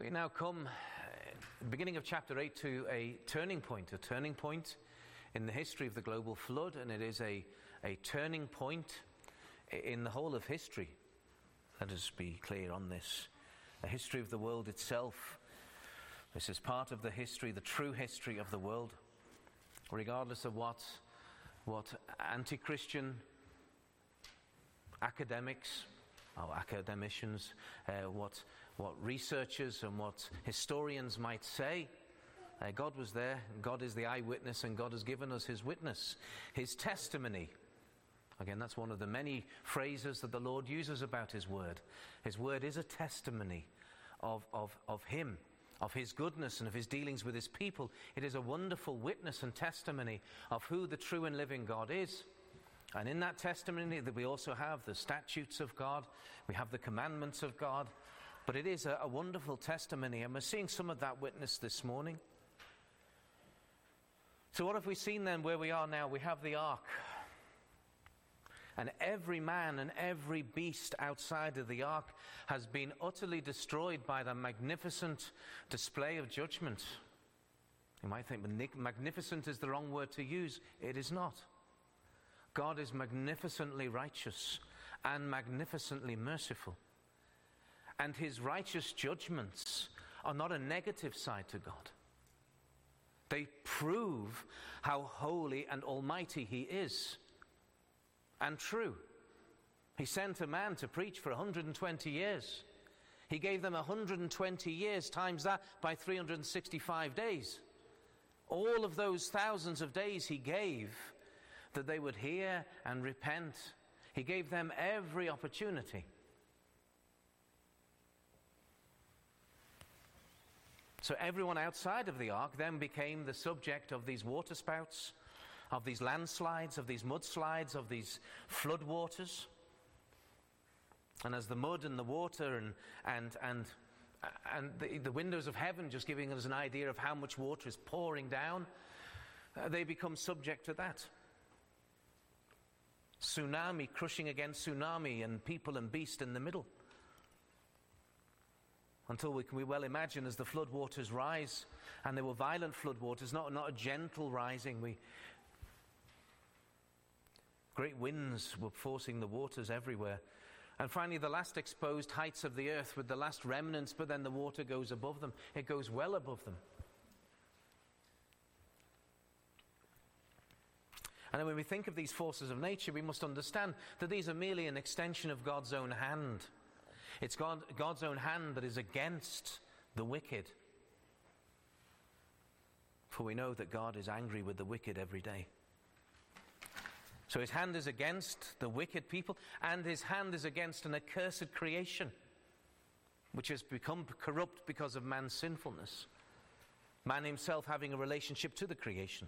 We now come, beginning of chapter 8, to a turning point in the history of the global flood, and it is a turning point in the whole of history. Let us be clear on this. The history of the world itself. This is part of the history, the true history of the world, regardless of what anti-Christian academics, or academicians, what researchers and what historians might say. God was there, God is the eyewitness, and God has given us his witness, his testimony. Again, that's one of the many phrases that the Lord uses about his word. His word is a testimony of him, of his goodness and of his dealings with his people. It is a wonderful witness and testimony of who the true and living God is. And in that testimony that we also have the statutes of God, we have the commandments of God, but it is a wonderful testimony, and we're seeing some of that witness this morning. So what have we seen then where we are now? We have the ark. And every man and every beast outside of the ark has been utterly destroyed by the magnificent display of judgment. You might think magnificent is the wrong word to use. It is not. God is magnificently righteous and magnificently merciful. And his righteous judgments are not a negative side to God. They prove how holy and almighty he is. And true. He sent a man to preach for 120 years. He gave them 120 years, times that by 365 days. All of those thousands of days he gave that they would hear and repent. He gave them every opportunity. So everyone outside of the ark then became the subject of these waterspouts, of these landslides, of these mudslides, of these floodwaters. And as the mud and the water and the windows of heaven just giving us an idea of how much water is pouring down, they become subject to that. Tsunami crushing against tsunami, and people and beast in the middle. Until we can well imagine as the floodwaters rise, and there were violent floodwaters, not a gentle rising. Great winds were forcing the waters everywhere. And finally, the last exposed heights of the earth with the last remnants, but then the water goes above them. It goes well above them. And then when we think of these forces of nature, we must understand that these are merely an extension of God's own hand. It's God's own hand that is against the wicked. For we know that God is angry with the wicked every day. So his hand is against the wicked people, and his hand is against an accursed creation, which has become corrupt because of man's sinfulness. Man himself having a relationship to the creation.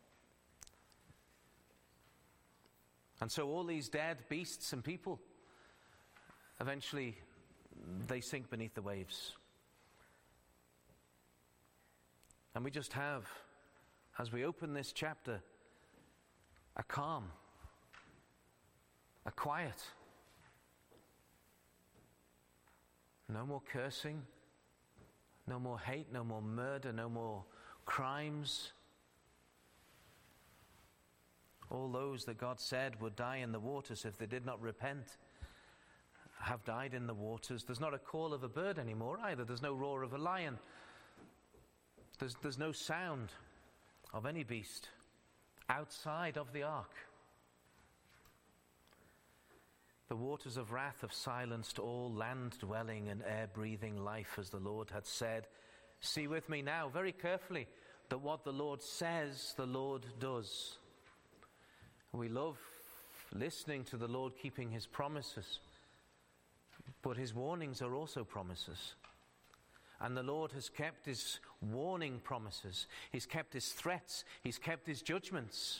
And so all these dead beasts and people, eventually they sink beneath the waves. And we just have, as we open this chapter, a calm, a quiet. No more cursing, no more hate, no more murder, no more crimes. All those that God said would die in the waters if they did not repent have died in the waters. There's not a call of a bird anymore either. There's no roar of a lion. There's no sound of any beast outside of the ark. The waters of wrath have silenced all land-dwelling and air-breathing life, as the Lord had said. See with me now, very carefully, that what the Lord says, the Lord does. We love listening to the Lord keeping his promises, but his warnings are also promises. And the Lord has kept his warning promises. He's kept his threats. He's kept his judgments.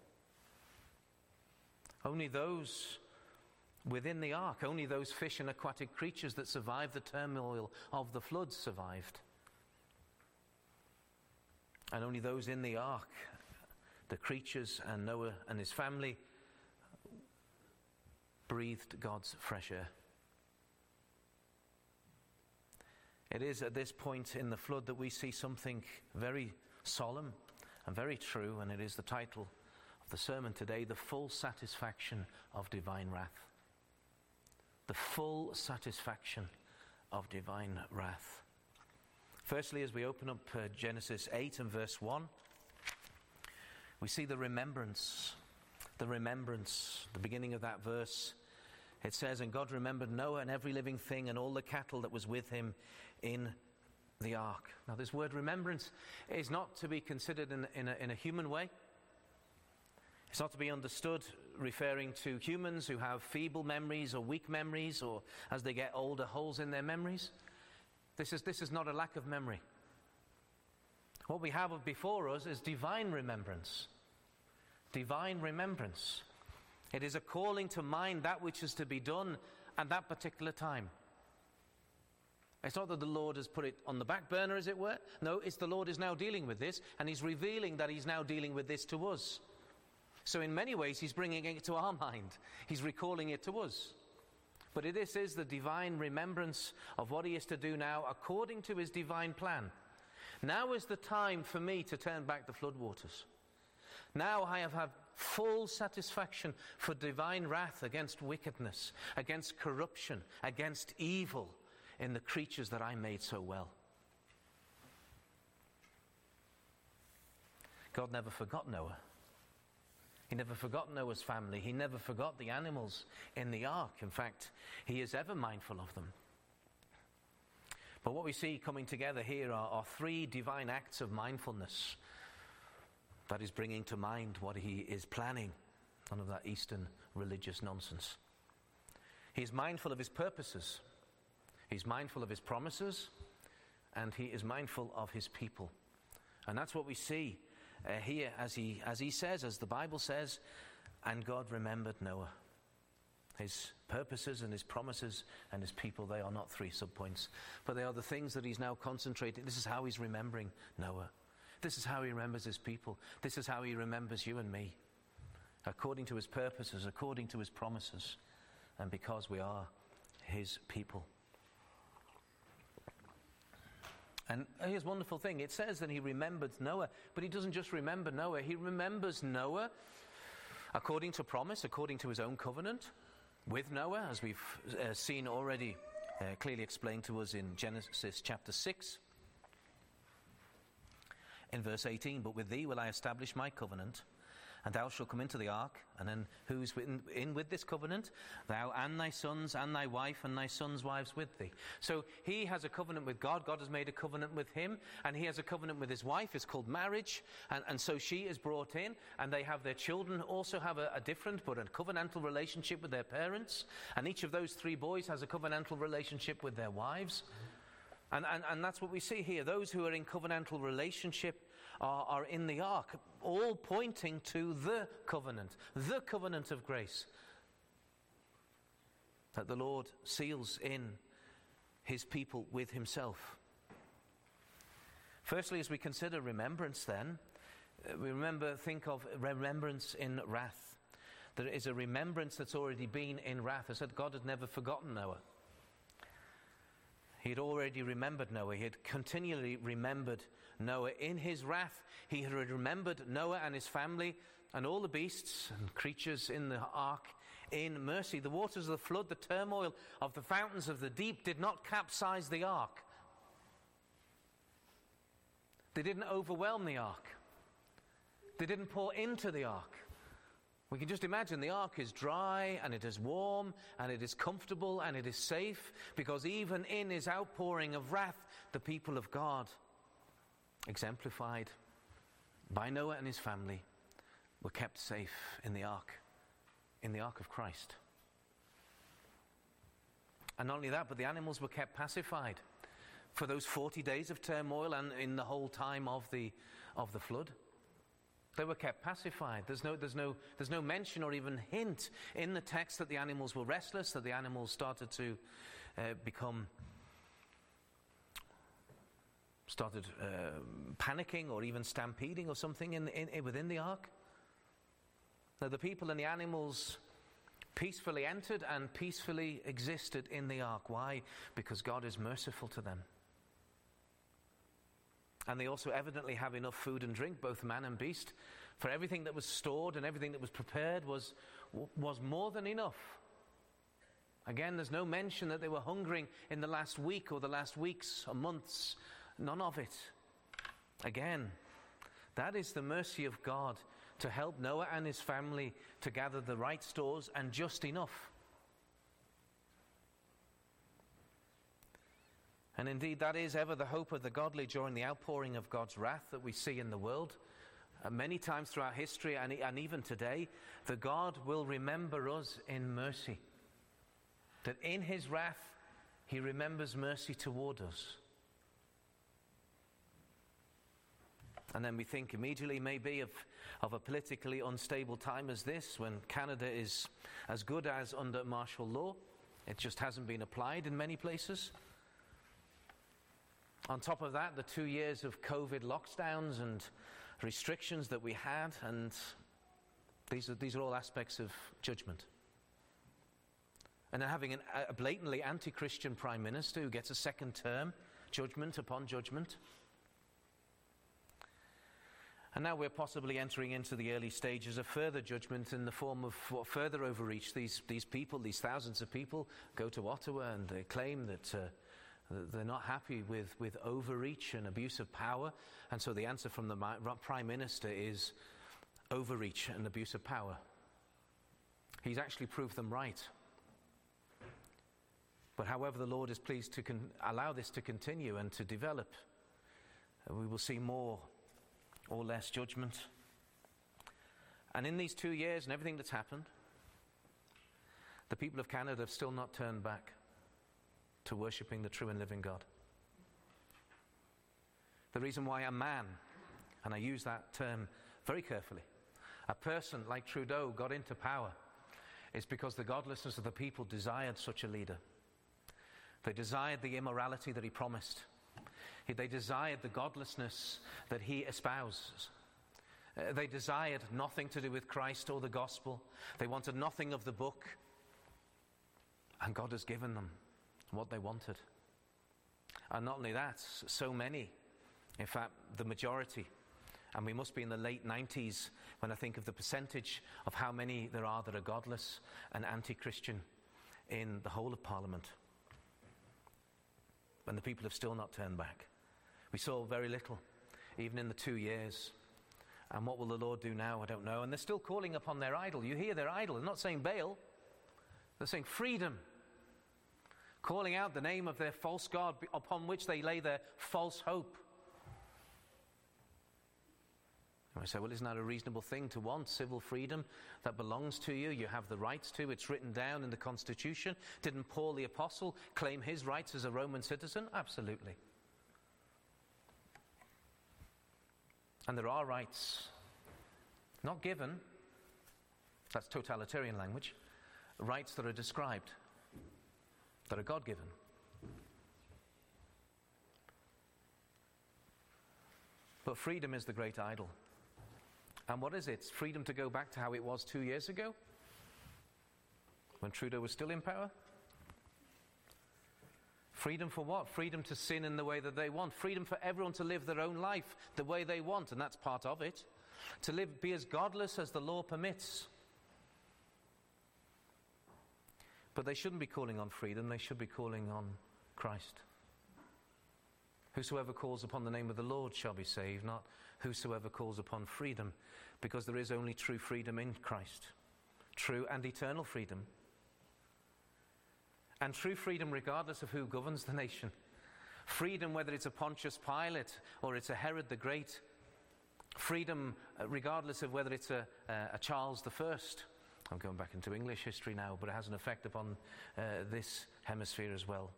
Only those within the ark, only those fish and aquatic creatures that survived the turmoil of the flood survived. And only those in the ark, the creatures and Noah and his family, breathed God's fresh air. It is at this point in the flood that we see something very solemn and very true, and it is the title of the sermon today, The Full Satisfaction of Divine Wrath. The full satisfaction of divine wrath. Firstly, as we open up Genesis 8 and verse 1, we see the remembrance, the beginning of that verse. It says, "And God remembered Noah and every living thing and all the cattle that was with him in the ark." Now, this word remembrance is not to be considered in a human way. It's not to be understood referring to humans who have feeble memories or weak memories, or as they get older, holes in their memories. This is not a lack of memory. What we have before us is divine remembrance. Divine remembrance. It is a calling to mind that which is to be done at that particular time. It's not that the Lord has put it on the back burner, as it were. No, it's the Lord is now dealing with this, and he's revealing that he's now dealing with this to us. So in many ways, he's bringing it to our mind. He's recalling it to us. But this is the divine remembrance of what he is to do now according to his divine plan. Now is the time for me to turn back the floodwaters. Now I have had full satisfaction for divine wrath against wickedness, against corruption, against evil in the creatures that I made so well. God never forgot Noah. He never forgot Noah's family. He never forgot the animals in the ark. In fact, he is ever mindful of them. But what we see coming together here are three divine acts of mindfulness that is bringing to mind what he is planning. None of that Eastern religious nonsense. He is mindful of his purposes. He's mindful of his promises. And he is mindful of his people. And that's what we see here as he says, as the Bible says, and God remembered Noah. His purposes and his promises and his people, they are not three subpoints, but they are the things that he's now concentrating. This is how he's remembering Noah. This is how he remembers his people. This is how he remembers you and me, according to his purposes, according to his promises, and because we are his people. And here's a wonderful thing. It says that he remembered Noah, but he doesn't just remember Noah. He remembers Noah according to promise, according to his own covenant with Noah, as we've seen already clearly explained to us in Genesis chapter 6. In verse 18, "But with thee will I establish my covenant, and thou shalt come into the ark." And then who's in with this covenant? "Thou and thy sons and thy wife and thy sons' wives with thee." So he has a covenant with God. God has made a covenant with him. And he has a covenant with his wife. It's called marriage. And so she is brought in. And they have their children also have a different but a covenantal relationship with their parents. And each of those three boys has a covenantal relationship with their wives. And that's what we see here. Those who are in covenantal relationship are in the ark, all pointing to the covenant of grace that the Lord seals in his people with himself. Firstly, as we consider remembrance then, we think of remembrance in wrath. There is a remembrance that's already been in wrath. I said God had never forgotten Noah. He had already remembered Noah. He had continually remembered Noah. In his wrath, he had remembered Noah and his family and all the beasts and creatures in the ark in mercy. The waters of the flood, the turmoil of the fountains of the deep did not capsize the ark. They didn't overwhelm the ark. They didn't pour into the ark. We can just imagine the ark is dry and it is warm and it is comfortable and it is safe, because even in his outpouring of wrath, the people of God, exemplified by Noah and his family, were kept safe in the ark of Christ. And not only that, but the animals were kept pacified for those 40 days of turmoil and in the whole time of the flood. They were kept pacified. There's no mention or even hint in the text that the animals were restless, that the animals started to panicking or even stampeding or something within the ark. Now the people and the animals peacefully entered and peacefully existed in the ark. Why? Because God is merciful to them. And they also evidently have enough food and drink, both man and beast, for everything that was stored and everything that was prepared was more than enough. Again, there's no mention that they were hungering in the last week or the last weeks or months. None of it. Again, that is the mercy of God to help Noah and his family to gather the right stores and just enough. And indeed, that is ever the hope of the godly during the outpouring of God's wrath that we see in the world. Many times throughout history and even today, that God will remember us in mercy. That in his wrath, he remembers mercy toward us. And then we think immediately maybe of a politically unstable time as this, when Canada is as good as under martial law. It just hasn't been applied in many places. On top of that, the 2 years of COVID lockdowns and restrictions that we had, and these are all aspects of judgment. And then having a blatantly anti-Christian prime minister who gets a second term, judgment upon judgment. And now we're possibly entering into the early stages of further judgment in the form of further overreach. These people, these thousands of people, go to Ottawa and they claim that they're not happy with overreach and abuse of power. And so the answer from the Prime Minister is overreach and abuse of power. He's actually proved them right. But however the Lord is pleased to allow this to continue and to develop, we will see more or less judgment. And in these 2 years and everything that's happened, the people of Canada have still not turned back to worshipping the true and living God. The reason why a man, and I use that term very carefully, a person like Trudeau got into power is because the godlessness of the people desired such a leader. They desired the immorality that he promised. They desired the godlessness that he espouses. They desired nothing to do with Christ or the gospel. They wanted nothing of the book. And God has given them what they wanted. And not only that, so many, in fact, the majority, and we must be in the late 90s when I think of the percentage of how many there are that are godless and anti-Christian in the whole of Parliament. And the people have still not turned back. We saw very little, even in the 2 years. And what will the Lord do now? I don't know. And they're still calling upon their idol. You hear their idol. They're not saying Baal. They're saying freedom. Calling out the name of their false god upon which they lay their false hope. And I say, well, isn't that a reasonable thing to want? Civil freedom that belongs to you, you have the rights to. It's written down in the Constitution. Didn't Paul the Apostle claim his rights as a Roman citizen? Absolutely. And there are rights, not given, that's totalitarian language, rights that are described, that are God-given. But freedom is the great idol. And what is it? It's freedom to go back to how it was 2 years ago, when Trudeau was still in power. Freedom for what? Freedom to sin in the way that they want. Freedom for everyone to live their own life the way they want, and that's part of it. To be as godless as the law permits. But they shouldn't be calling on freedom, they should be calling on Christ. Whosoever calls upon the name of the Lord shall be saved, not whosoever calls upon freedom, because there is only true freedom in Christ. True and eternal freedom. And true freedom regardless of who governs the nation. Freedom whether it's a Pontius Pilate or it's a Herod the Great. Freedom regardless of whether it's a Charles I. I'm going back into English history now, but it has an effect upon this hemisphere as well.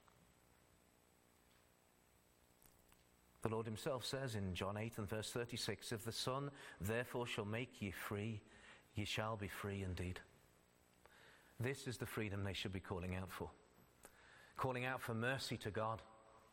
The Lord himself says in John 8 and verse 36, if the Son therefore shall make ye free, ye shall be free indeed. This is the freedom they should be calling out for. Calling out for mercy to God.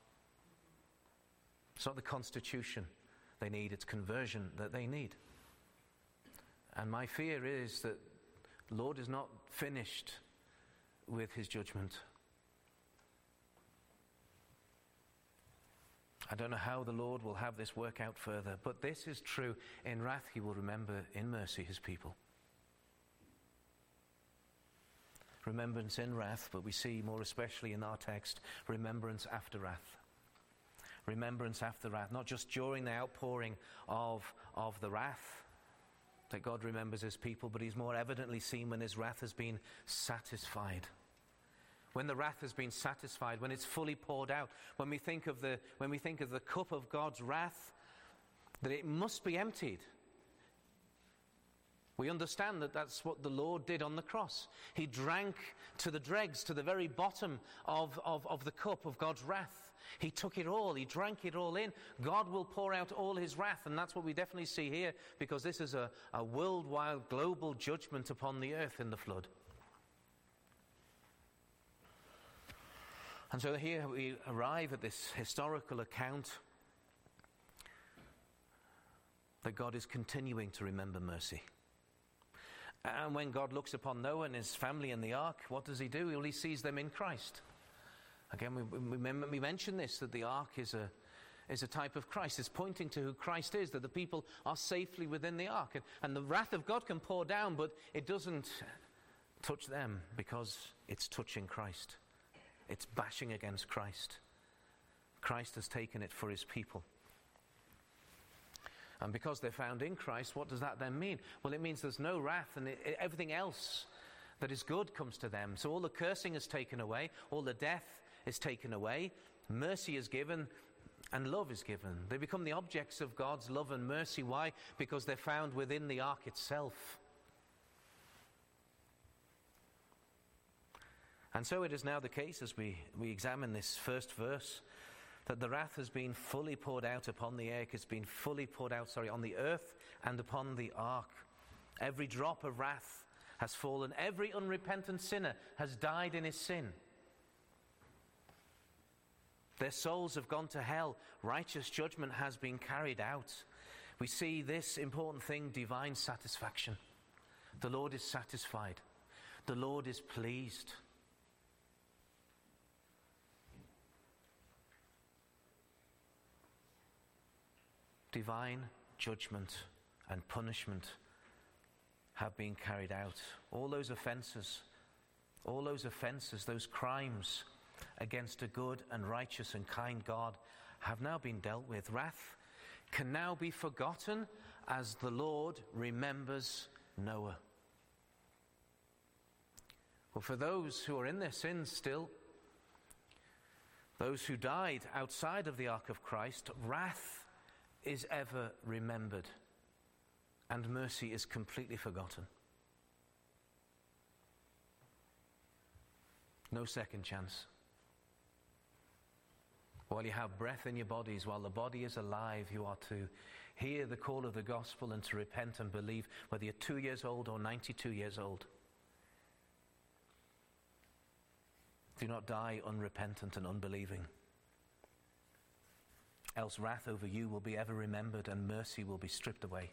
It's not the Constitution they need, it's conversion that they need. And my fear is that the Lord is not finished with his judgment. I don't know how the Lord will have this work out further, but this is true. In wrath he will remember, in mercy his people. Remembrance in wrath, but we see more especially in our text, remembrance after wrath. Remembrance after wrath, not just during the outpouring of the wrath that God remembers his people, but he's more evidently seen when his wrath has been satisfied. When the wrath has been satisfied, when it's fully poured out, when we think of the cup of God's wrath, that it must be emptied. We understand that that's what the Lord did on the cross. He drank to the dregs, to the very bottom of the cup of God's wrath. He took it all. He drank it all in. God will pour out all his wrath, and that's what we definitely see here, because this is a worldwide, global judgment upon the earth in the flood. And so here we arrive at this historical account that God is continuing to remember mercy. And when God looks upon Noah and his family in the ark, what does he do? Well, he sees them in Christ. Again, we mentioned this, that the ark is a type of Christ. It's pointing to who Christ is, that the people are safely within the ark. And the wrath of God can pour down, but it doesn't touch them because it's touching Christ. It's bashing against Christ. Christ has taken it for his people. And because they're found in Christ, what does that then mean? Well, it means there's no wrath, and everything else that is good comes to them. So all the cursing is taken away, all the death is taken away, mercy is given, and love is given. They become the objects of God's love and mercy. Why? Because they're found within the ark itself. And so it is now the case, as we examine this first verse, that the wrath has been fully poured out upon the earth. It's been fully poured out, on the earth and upon the ark. Every drop of wrath has fallen. Every unrepentant sinner has died in his sin. Their souls have gone to hell. Righteous judgment has been carried out. We see this important thing, divine satisfaction. The Lord is satisfied. The Lord is pleased. Divine judgment and punishment have been carried out. All those offenses, those crimes against a good and righteous and kind God have now been dealt with. Wrath can now be forgotten as the Lord remembers Noah. Well, for those who are in their sins still, those who died outside of the ark of Christ, wrath is ever remembered, and mercy is completely forgotten. No second chance. While you have breath in your bodies, while the body is alive, you are to hear the call of the gospel and to repent and believe, whether you're 2 years old or 92 years old. Do not die unrepentant and unbelieving. Else wrath over you will be ever remembered and mercy will be stripped away.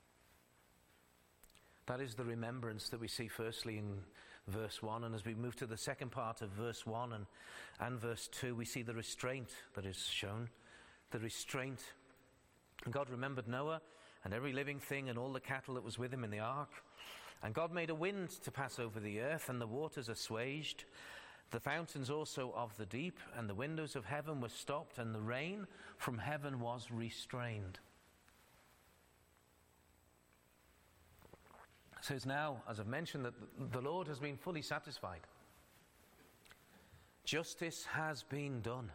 That is the remembrance that we see firstly in verse 1. And as we move to the second part of verse 1 and verse 2, we see the restraint that is shown. The restraint. And God remembered Noah and every living thing and all the cattle that was with him in the ark. And God made a wind to pass over the earth, and the waters assuaged. The fountains also of the deep and the windows of heaven were stopped, and the rain from heaven was restrained. So it's now, as I've mentioned, that the Lord has been fully satisfied. Justice has been done.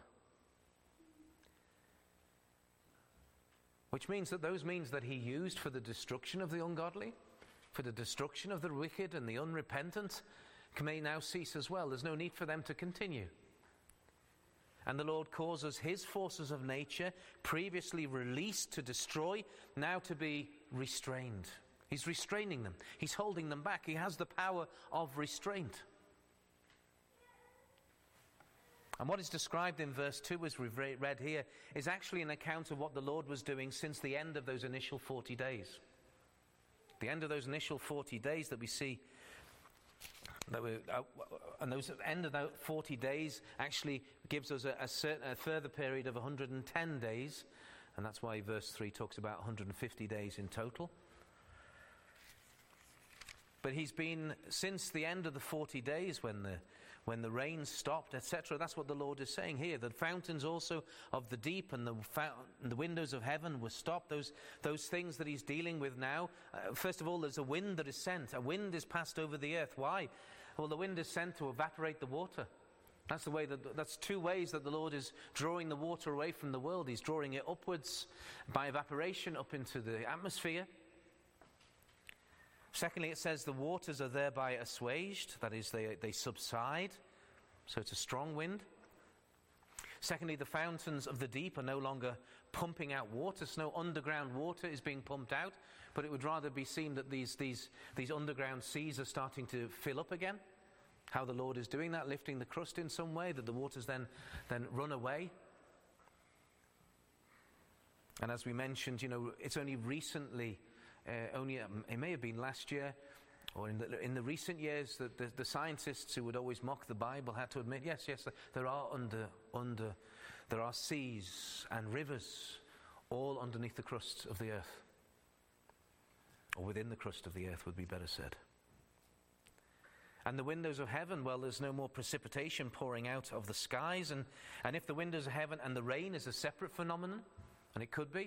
Which means that those means that he used for the destruction of the ungodly, for the destruction of the wicked and the unrepentant, may now cease as well. There's no need for them to continue. And the Lord causes his forces of nature, previously released to destroy, now to be restrained. He's restraining them. He's holding them back. He has the power of restraint. And what is described in verse 2, as we've read here, is actually an account of what the Lord was doing since the end of those initial 40 days. The end of those initial 40 days that we see And those end of that 40 days actually gives us a further period of 110 days. And that's why verse 3 talks about 150 days in total. But he's been, since the end of the 40 days when the rain stopped, etc., that's what the Lord is saying here. The fountains also of the deep and the windows of heaven were stopped. Those things that he's dealing with now. First of all, there's a wind that is sent. A wind is passed over the earth. Why? Well, the wind is sent to evaporate the water. That's two ways that the Lord is drawing the water away from the world. He's drawing it upwards by evaporation up into the atmosphere. Secondly, it says the waters are thereby assuaged. That is, they subside. So it's a strong wind. Secondly, the fountains of the deep are no longer pumping out water. So no underground water is being pumped out. But it would rather be seen that these underground seas are starting to fill up again. How the Lord is doing that, lifting the crust in some way, that the waters then run away. And as we mentioned, it's only recently... it may have been last year or in the recent years that the scientists who would always mock the Bible had to admit, yes, there are seas and rivers all underneath the crust of the earth, or within the crust of the earth would be better said. And the windows of heaven, well, there's no more precipitation pouring out of the skies, and if the windows of heaven and the rain is a separate phenomenon, and it could be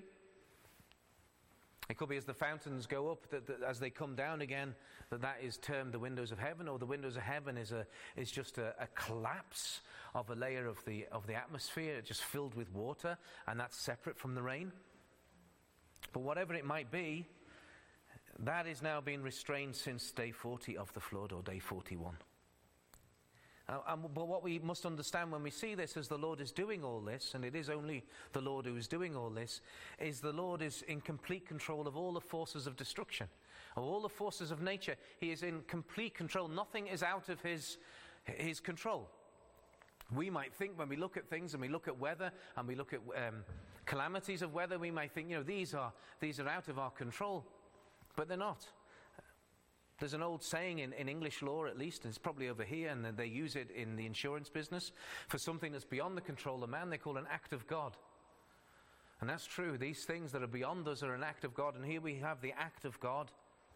as the fountains go up, that as they come down again, that is termed the windows of heaven, or the windows of heaven is just a collapse of a layer of the atmosphere, just filled with water, and that's separate from the rain. But whatever it might be, that is now being restrained since day 40 of the flood, or day 41. But what we must understand when we see this, as the Lord is doing all this, and it is only the Lord who is doing all this, is the Lord is in complete control of all the forces of destruction, of all the forces of nature. He is in complete control. Nothing is out of his control. We might think, when we look at things and we look at weather and we look at calamities of weather, we might think, these are out of our control, but they're not. There's an old saying in English law, at least, and it's probably over here, and they use it in the insurance business. For something that's beyond the control of man, they call an act of God. And that's true. These things that are beyond us are an act of God, and here we have the act of God.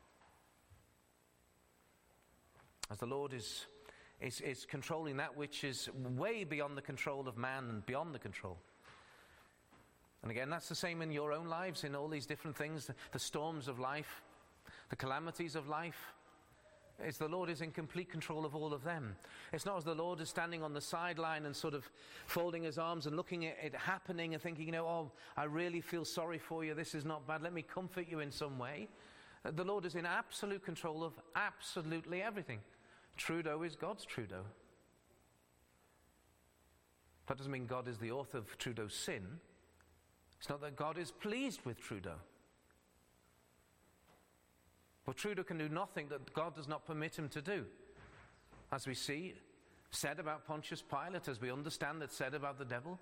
As the Lord is controlling that which is way beyond the control of man and beyond the control. And again, that's the same in your own lives, in all these different things, the storms of life, the calamities of life. It's the Lord is in complete control of all of them. It's not as the Lord is standing on the sideline and sort of folding his arms and looking at it happening and thinking, I really feel sorry for you, this is not bad, let me comfort you in some way. The Lord is in absolute control of absolutely everything. Trudeau is God's Trudeau. That doesn't mean God is the author of Trudeau's sin. It's not that God is pleased with Trudeau. But Trudeau can do nothing that God does not permit him to do. As we see, said about Pontius Pilate, as we understand that said about the devil.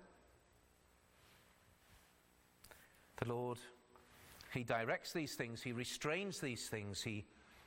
The Lord, he directs these things, he restrains these things, he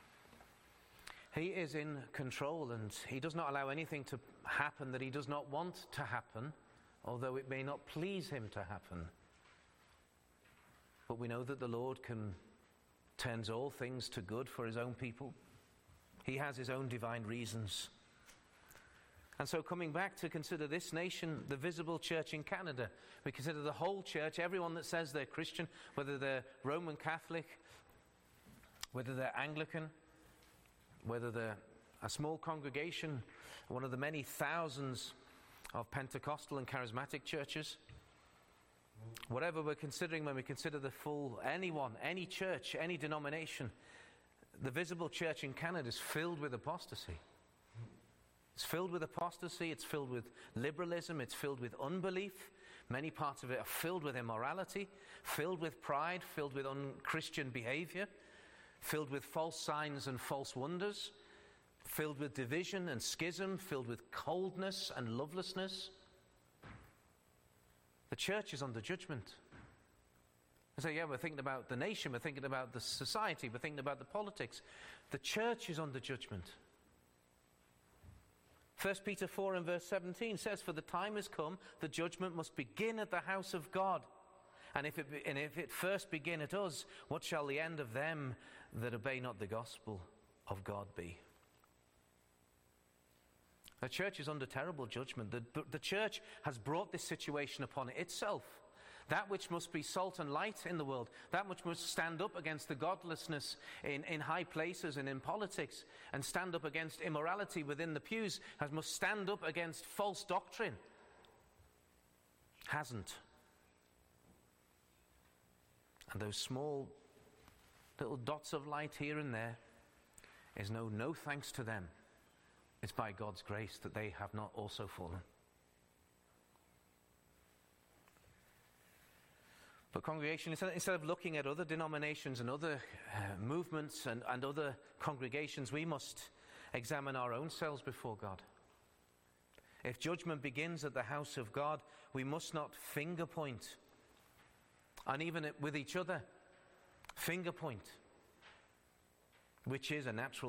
is in control, and he does not allow anything to happen that he does not want to happen, although it may not please him to happen. But we know that the Lord turns all things to good for his own people. He has his own divine reasons. And so coming back to consider this nation, the visible church in Canada, we consider the whole church, everyone that says they're Christian, whether they're Roman Catholic, whether they're Anglican, whether they're a small congregation, one of the many thousands of Pentecostal and charismatic churches. Whatever we're considering when we consider the full, anyone, any church, any denomination, the visible church in Canada is filled with apostasy. It's filled with apostasy, it's filled with liberalism, it's filled with unbelief. Many parts of it are filled with immorality, filled with pride, filled with unchristian behavior, filled with false signs and false wonders, filled with division and schism, filled with coldness and lovelessness. The church is under judgment. I say, we're thinking about the nation, we're thinking about the society, we're thinking about the politics. The church is under judgment. 1 Peter 4 and verse 17 says, "For the time has come, the judgment must begin at the house of God. And if it first begin at us, what shall the end of them that obey not the gospel of God be?" The church is under terrible judgment. The church has brought this situation upon itself. That which must be salt and light in the world, that which must stand up against the godlessness in high places and in politics, and stand up against immorality within the pews, must stand up against false doctrine, hasn't. And those small little dots of light here and there is no thanks to them. It's by God's grace that they have not also fallen. But congregation, instead of looking at other denominations and other movements and other congregations, we must examine our own selves before God. If judgment begins at the house of God, we must not finger point, and even with each other, finger point, which is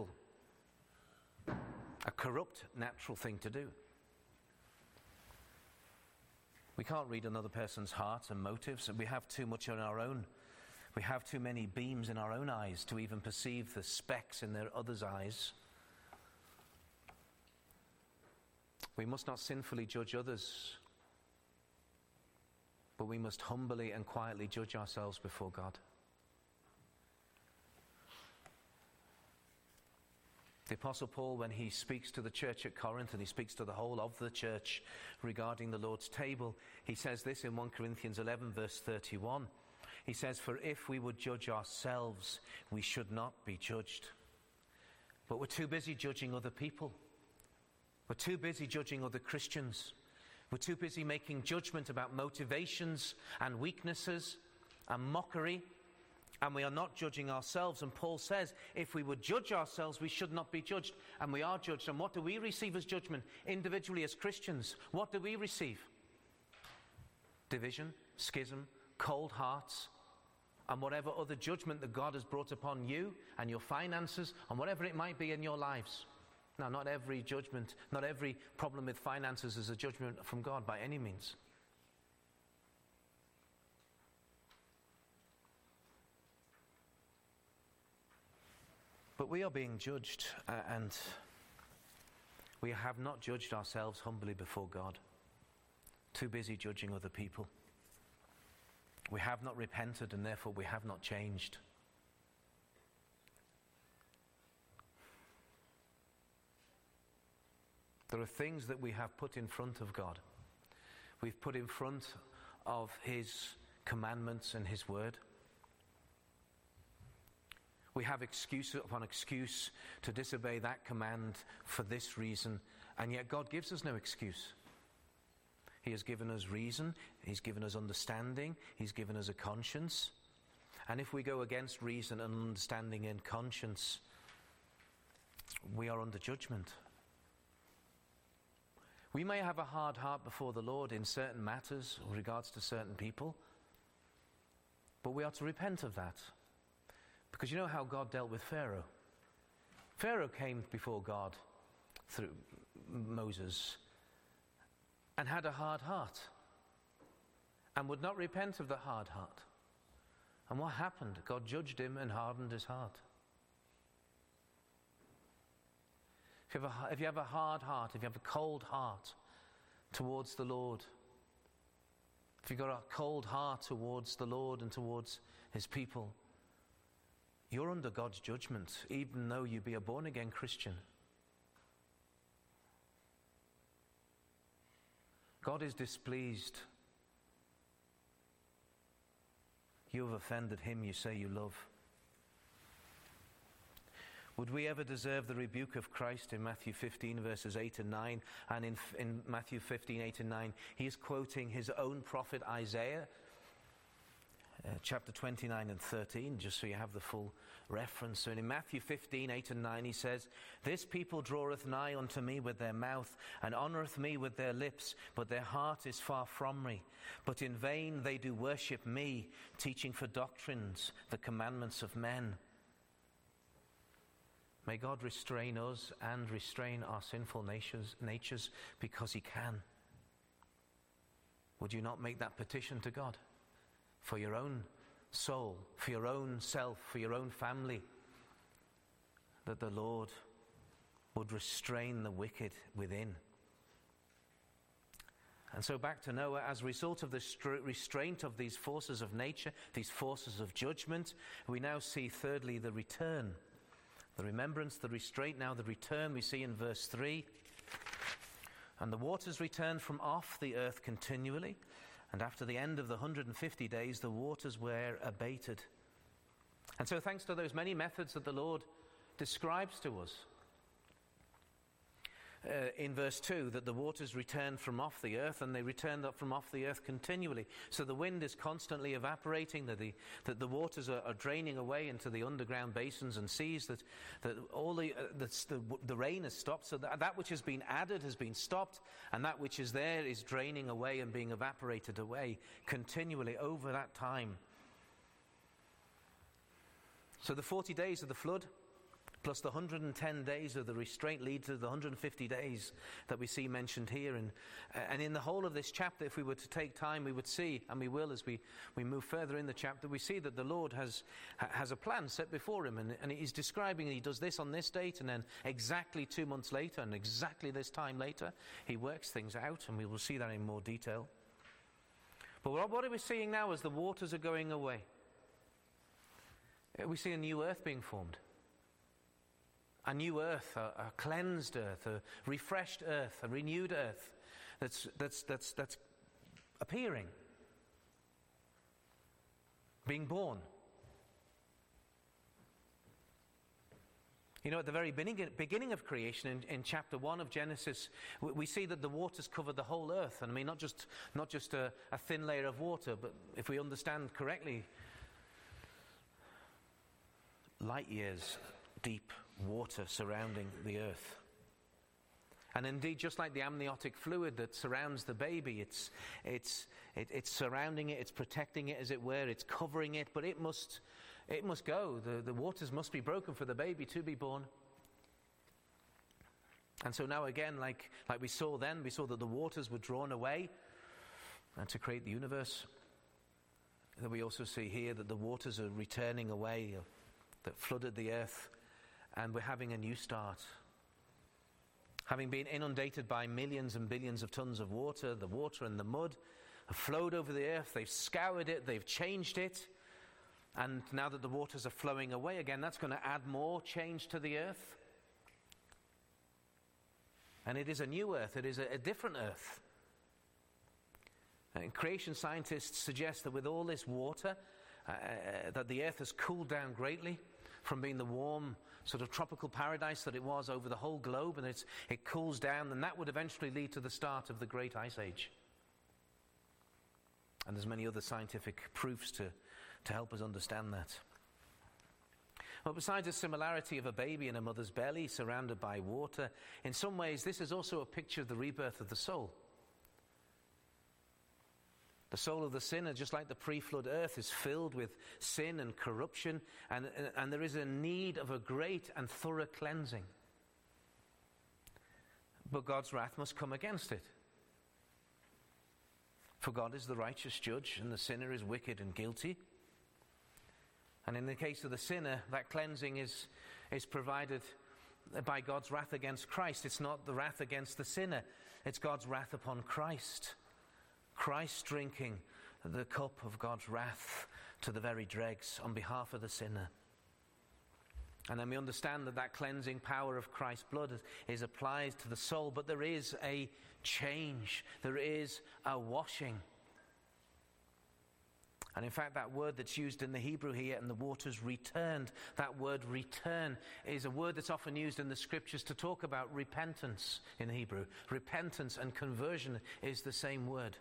a corrupt natural thing to do. We can't read another person's heart and motives, and we have too much on our own. We have too many beams in our own eyes to even perceive the specks in their others' eyes. We must not sinfully judge others, but we must humbly and quietly judge ourselves before God. The Apostle Paul, when he speaks to the church at Corinth, and he speaks to the whole of the church regarding the Lord's table, he says this in 1 Corinthians 11 verse 31. He says, "For if we would judge ourselves, we should not be judged." But we're too busy judging other people. We're too busy judging other Christians. We're too busy making judgment about motivations and weaknesses and mockery. And we are not judging ourselves. And Paul says, if we would judge ourselves, we should not be judged. And we are judged. And what do we receive as judgment? Individually as Christians, what do we receive? Division, schism, cold hearts, and whatever other judgment that God has brought upon you and your finances and whatever it might be in your lives. Now, not every judgment, not every problem with finances is a judgment from God by any means. But we are being judged, and we have not judged ourselves humbly before God. Too busy judging other people. We have not repented, and therefore we have not changed. There are things that we have put in front of God. We've put in front of His commandments and His word. We have excuse upon excuse to disobey that command for this reason, and yet God gives us no excuse. He has given us reason, He's given us understanding, He's given us a conscience. And if we go against reason and understanding and conscience, we are under judgment. We may have a hard heart before the Lord in certain matters with regards to certain people, but we are to repent of that. Because you know how God dealt with Pharaoh. Pharaoh came before God through Moses and had a hard heart and would not repent of the hard heart. And what happened? God judged him and hardened his heart. If you have a hard heart, if you have a cold heart towards the Lord, if you've got a cold heart towards the Lord and towards His people, you're under God's judgment, even though you be a born-again Christian. God is displeased. You have offended Him you say you love. Would we ever deserve the rebuke of Christ in Matthew 15 verses 8 and 9? And in Matthew 15, 8 and 9, he is quoting his own prophet Isaiah, chapter 29 and 13, just so you have the full reference. So in Matthew 15, 8 and 9, he says, "This people draweth nigh unto me with their mouth, and honoureth me with their lips, but their heart is far from me. But in vain they do worship me, teaching for doctrines the commandments of men." May God restrain us and restrain our sinful natures because he can. Would you not make that petition to God for your own soul, for your own self, for your own family, that the Lord would restrain the wicked within? And so back to Noah, as a result of the restraint of these forces of nature, these forces of judgment, we now see thirdly the return. The remembrance, the restraint, now the return we see in verse 3. And the waters returned from off the earth continually, and after the end of the 150 days the waters were abated. And so thanks to those many methods that the Lord describes to us, in verse 2, that the waters returned from off the earth, and they returned up from off the earth continually. So the wind is constantly evaporating, that the waters are draining away into the underground basins and seas, that all the rain has stopped, so that which has been added has been stopped, and that which is there is draining away and being evaporated away continually over that time. So the 40 days of the flood, plus the 110 days of the restraint, lead to the 150 days that we see mentioned here. And in the whole of this chapter, if we were to take time, we would see, and we will as we move further in the chapter, we see that the Lord has a plan set before him. And he's describing, he does this on this date, and then exactly 2 months later, and exactly this time later, he works things out, and we will see that in more detail. But what are we seeing now as the waters are going away? We see a new earth being formed. A new earth, a cleansed earth, a refreshed earth, a renewed earth that's appearing, being born. You know, at the very beginning of creation, in chapter 1 of Genesis, we see that the waters covered the whole earth. And I mean, not just a thin layer of water, but if we understand correctly, light years deep water surrounding the earth. And indeed, just like the amniotic fluid that surrounds the baby, it's surrounding it, it's protecting it, as it were, it's covering it, but it must go. The waters must be broken for the baby to be born. And so now again, like we saw then, we saw that the waters were drawn away and to create the universe. That we also see here that the waters are returning away that flooded the earth. And we're having a new start. Having been inundated by millions and billions of tons of water, the water and the mud have flowed over the earth. They've scoured it, they've changed it. And now that the waters are flowing away again, that's going to add more change to the earth. And it is a new earth, it is a different earth. And creation scientists suggest that with all this water, that the earth has cooled down greatly from being the warm sort of tropical paradise that it was over the whole globe, and it cools down, and that would eventually lead to the start of the Great Ice Age. And there's many other scientific proofs to help us understand that. Well, besides the similarity of a baby in a mother's belly surrounded by water, in some ways this is also a picture of the rebirth of the soul. The soul of the sinner, just like the pre-flood earth, is filled with sin and corruption, and there is a need of a great and thorough cleansing. But God's wrath must come against it. For God is the righteous judge, and the sinner is wicked and guilty. And in the case of the sinner, that cleansing is provided by God's wrath against Christ. It's not the wrath against the sinner, it's God's wrath upon Christ. Christ drinking the cup of God's wrath to the very dregs on behalf of the sinner. And then we understand that cleansing power of Christ's blood is applied to the soul, but there is a change, there is a washing. And in fact, that word that's used in the Hebrew here, and the waters returned, that word return is a word that's often used in the scriptures to talk about repentance in Hebrew. Repentance and conversion is the same word.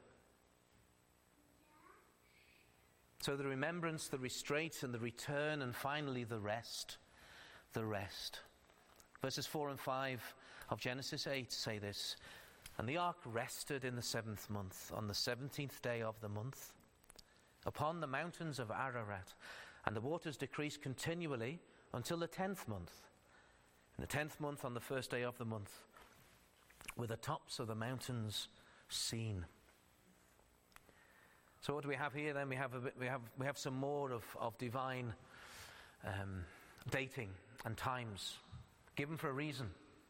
So the remembrance, the restraint, and the return, and finally the rest. The rest. Verses 4 and 5 of Genesis 8 say this: "And the ark rested in the 7th month, on the 17th day of the month, upon the mountains of Ararat, and the waters decreased continually until the 10th month. In the 10th month, on the first day of the month, with the tops of the mountains seen. So what do we have here then? We have some more of divine dating and times given for a reason.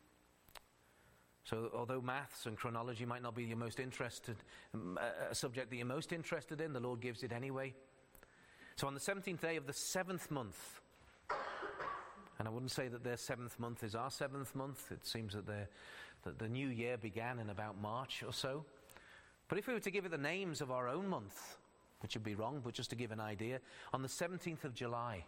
So although maths and chronology might not be your most interested a subject that you're most interested in, the Lord gives it anyway. So on the 17th day of the 7th month, and I wouldn't say that their 7th month is our 7th month. It seems that the new year began in about March or so. But if we were to give it the names of our own month, which would be wrong, but just to give an idea, on the 17th of July,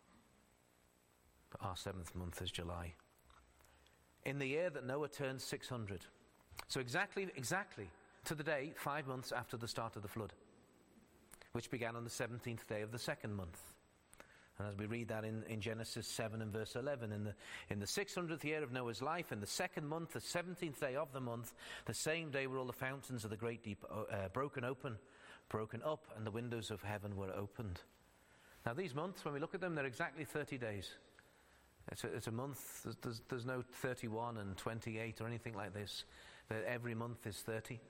our 7th month is July, in the year that Noah turned 600. So exactly to the day, 5 months after the start of the flood, which began on the 17th day of the 2nd month. And as we read that in Genesis 7 and verse 11, in the 600th year of Noah's life, in the 2nd month, the 17th day of the month, the same day were all the fountains of the great deep broken up, and the windows of heaven were opened. Now these months, when we look at them, they're exactly 30 days. It's a month. There's no 31 and 28 or anything like this. Every month is 30.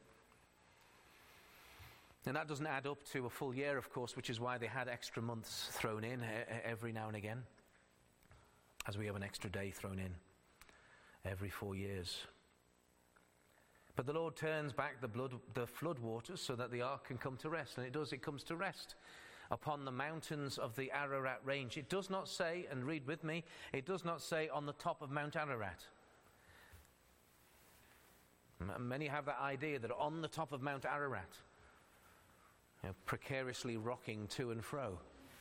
And that doesn't add up to a full year, of course, which is why they had extra months thrown in every now and again, as we have an extra day thrown in every 4 years. But the Lord turns back the flood waters so that the ark can come to rest. And it comes to rest upon the mountains of the Ararat range. It does not say, and read with me, it does not say on the top of Mount Ararat. Many have that idea that on the top of Mount Ararat, precariously rocking to and fro.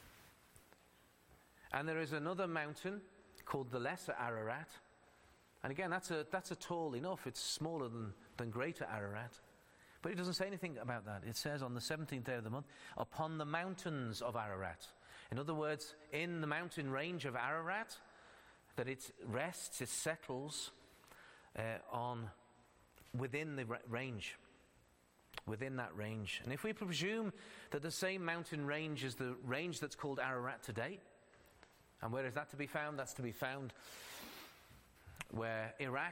And there is another mountain called the Lesser Ararat. And again, that's a tall enough. It's smaller than Greater Ararat. But it doesn't say anything about that. It says on the 17th day of the month, upon the mountains of Ararat. In other words, in the mountain range of Ararat, that it rests, it settles within the range. Within that range. And if we presume that the same mountain range is the range that's called Ararat today, and where is that to be found? That's to be found where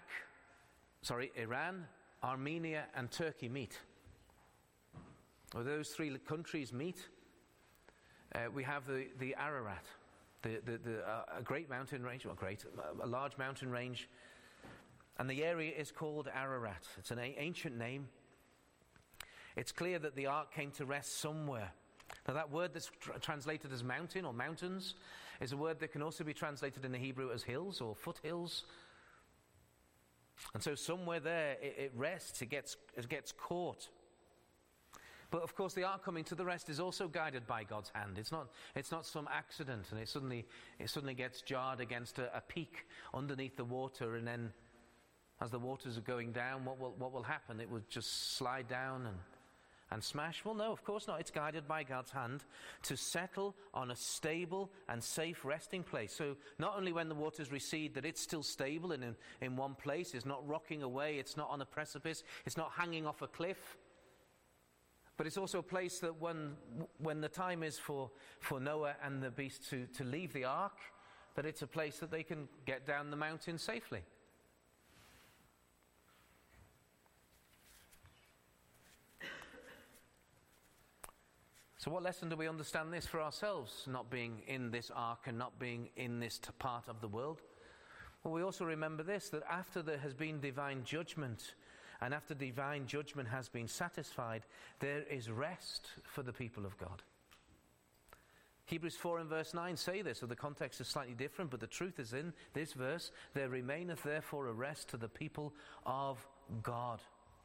Iran, Armenia and Turkey meet. Where those three countries meet, we have the Ararat, a great mountain range, a large mountain range, and the area is called Ararat. It's an ancient name. It's clear that the ark came to rest somewhere. Now that word that's translated as mountain or mountains is a word that can also be translated in the Hebrew as hills or foothills. And so somewhere there it rests, it gets caught. But of course the ark coming to the rest is also guided by God's hand. It's not some accident and it suddenly gets jarred against a peak underneath the water, and then as the waters are going down, what will happen? It will just slide down and smash? Well, no, of course not. It's guided by God's hand to settle on a stable and safe resting place. So not only when the waters recede that it's still stable and in one place, it's not rocking away, it's not on a precipice, it's not hanging off a cliff, but it's also a place that when the time is for Noah and the beast to leave the ark, that it's a place that they can get down the mountain safely. So what lesson do we understand this for ourselves, not being in this ark and not being in this part of the world? Well, we also remember this, that after there has been divine judgment, and after divine judgment has been satisfied, there is rest for the people of God. Hebrews 4 and verse 9 say this, so the context is slightly different, but the truth is in this verse, there remaineth therefore a rest to the people of God.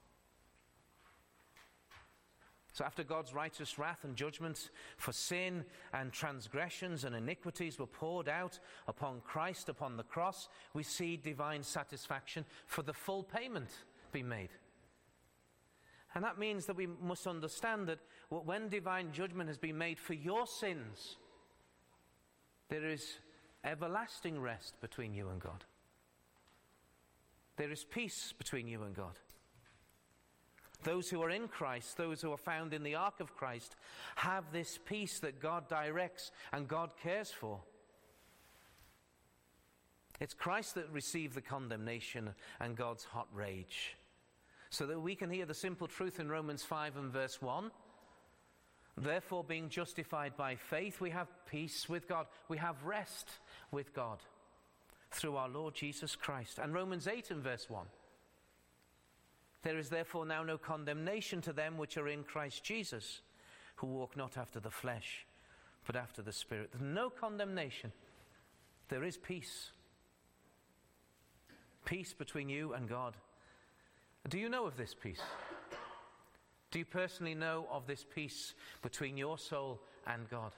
So after God's righteous wrath and judgment for sin and transgressions and iniquities were poured out upon Christ upon the cross, we see divine satisfaction for the full payment being made. And that means that we must understand that when divine judgment has been made for your sins, there is everlasting rest between you and God. There is peace between you and God. Those who are in Christ, those who are found in the ark of Christ, have this peace that God directs and God cares for. It's Christ that received the condemnation and God's hot rage, so that we can hear the simple truth in Romans 5 and verse 1. Therefore, being justified by faith, we have peace with God. We have rest with God through our Lord Jesus Christ. And Romans 8 and verse 1. There is therefore now no condemnation to them which are in Christ Jesus, who walk not after the flesh, but after the Spirit. There's no condemnation. There is peace. Peace between you and God. Do you know of this peace? Do you personally know of this peace between your soul and God?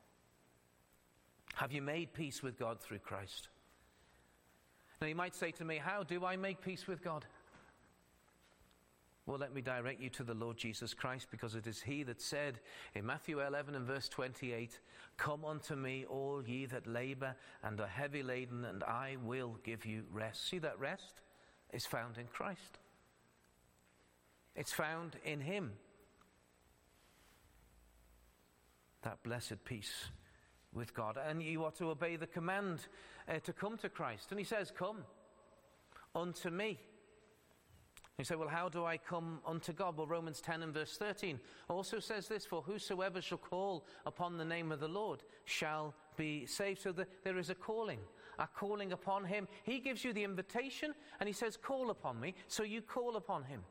Have you made peace with God through Christ? Now you might say to me, how do I make peace with God? Well, let me direct you to the Lord Jesus Christ, because it is he that said in Matthew 11 and verse 28, come unto me, all ye that labor and are heavy laden, and I will give you rest. See, that rest is found in Christ. It's found in him. That blessed peace with God. And you are to obey the command to come to Christ. And he says, come unto me. You say, well, how do I come unto God? Well, Romans 10 and verse 13 also says this, for whosoever shall call upon the name of the Lord shall be saved. So there is a calling upon him. He gives you the invitation and he says, call upon me. So you call upon him.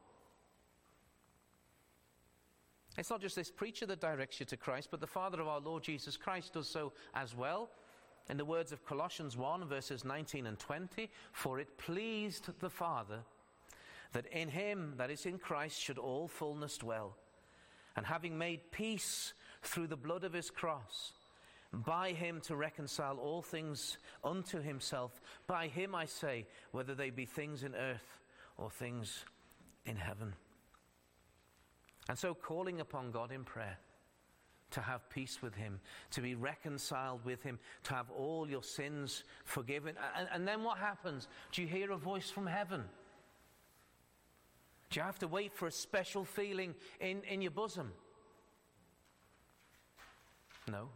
It's not just this preacher that directs you to Christ, but the Father of our Lord Jesus Christ does so as well. In the words of Colossians 1 verses 19 and 20, for it pleased the Father that in him, that is in Christ, should all fullness dwell. And having made peace through the blood of his cross, by him to reconcile all things unto himself. By him, I say, whether they be things in earth or things in heaven. And so calling upon God in prayer, to have peace with him, to be reconciled with him, to have all your sins forgiven. And then what happens? Do you hear a voice from heaven? Do you have to wait for a special feeling in your bosom? No.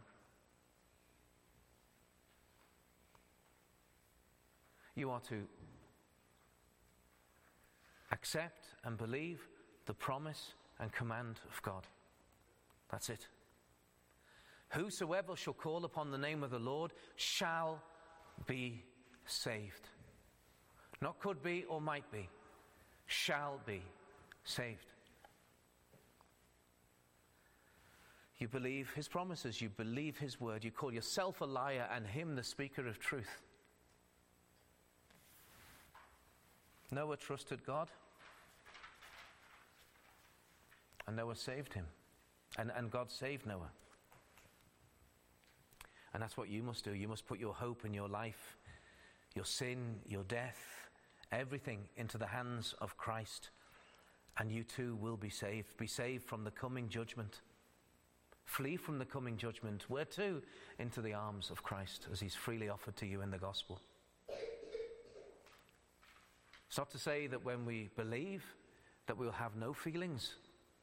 You are to accept and believe the promise and command of God. That's it. Whosoever shall call upon the name of the Lord shall be saved. Not could be or might be. Shall be saved. You believe his promises, you believe his word, you call yourself a liar and him the speaker of truth. Noah trusted God, and Noah saved him, and God saved Noah. And that's what you must do. You must put your hope in your life, your sin, your death, everything into the hands of Christ, and you too will be saved. Be saved from the coming judgment. Flee from the coming judgment. Where to? Into the arms of Christ, as he's freely offered to you in the gospel. It's not to say that when we believe that we'll have no feelings.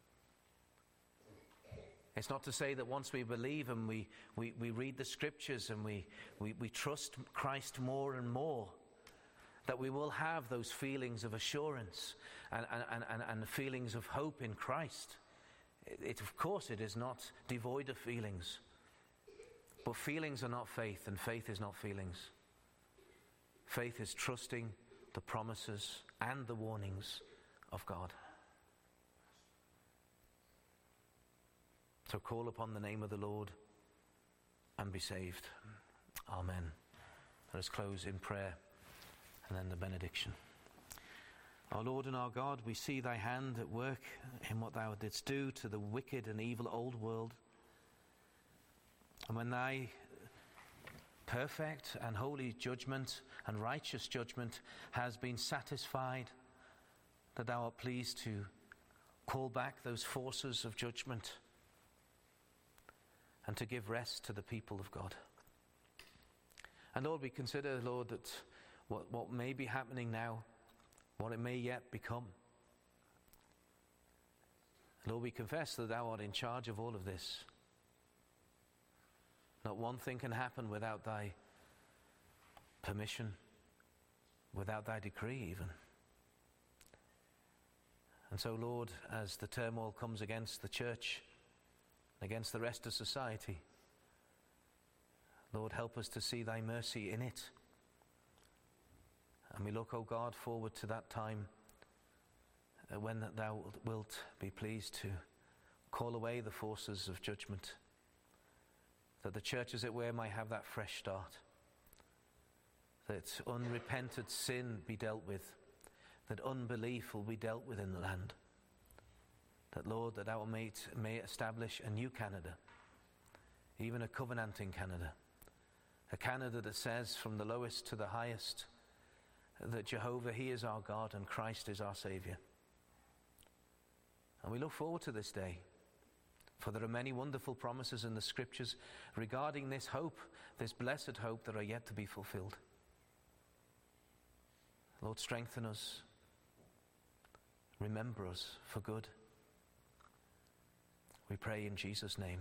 It's not to say that once we believe and we read the scriptures and we trust Christ more and more, that we will have those feelings of assurance and feelings of hope in Christ. Of course, it is not devoid of feelings. But feelings are not faith, and faith is not feelings. Faith is trusting the promises and the warnings of God. So call upon the name of the Lord and be saved. Amen. Let us close in prayer and then the benediction. Our Lord and our God, we see thy hand at work in what thou didst do to the wicked and evil old world. And when thy perfect and holy judgment and righteous judgment has been satisfied, that thou art pleased to call back those forces of judgment and to give rest to the people of God. And Lord, we consider, Lord, that what may be happening now, what it may yet become. Lord, we confess that thou art in charge of all of this. Not one thing can happen without thy permission, without thy decree even. And so, Lord, as the turmoil comes against the church, against the rest of society, Lord, help us to see thy mercy in it. And we look, O God, forward to that time when thou wilt be pleased to call away the forces of judgment, that the church, as it were, might have that fresh start, that unrepented sin be dealt with, that unbelief will be dealt with in the land, that, Lord, that thou may establish a new Canada, even a covenanting Canada, a Canada that says from the lowest to the highest that Jehovah, he is our God and Christ is our Saviour. And we look forward to this day, for there are many wonderful promises in the Scriptures regarding this hope, this blessed hope that are yet to be fulfilled. Lord, strengthen us. Remember us for good. We pray in Jesus' name.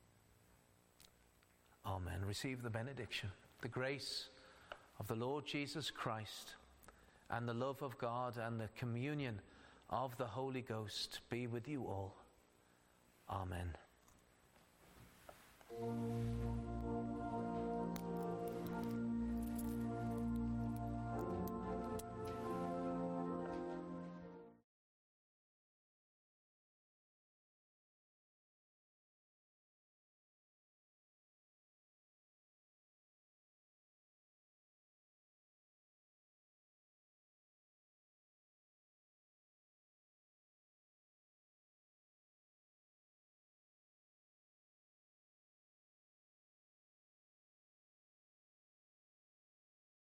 Amen. Receive the benediction. The grace of the Lord Jesus Christ and the love of God and the communion of the Holy Ghost be with you all. Amen.